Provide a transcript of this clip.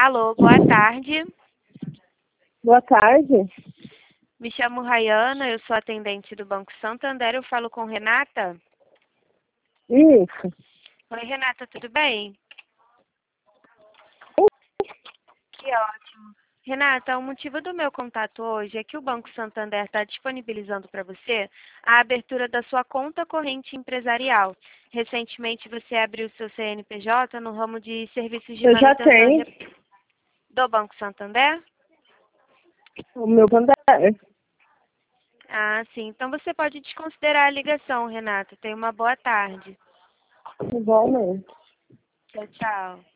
Alô, boa tarde. Boa tarde. Me chamo Rayana, eu sou atendente do Banco Santander. Eu falo com Renata? Isso. Oi, Renata, tudo bem? Que ótimo. Renata, o motivo do meu contato hoje é que o Banco Santander está disponibilizando para você a abertura da sua conta corrente empresarial. Recentemente você abriu seu CNPJ no ramo de serviços de Eu já manutenção tenho do Banco Santander? o meu contato. Ah, sim. Então você pode desconsiderar a ligação, Renata. Tenha uma boa tarde. Igualmente. Tchau, tchau.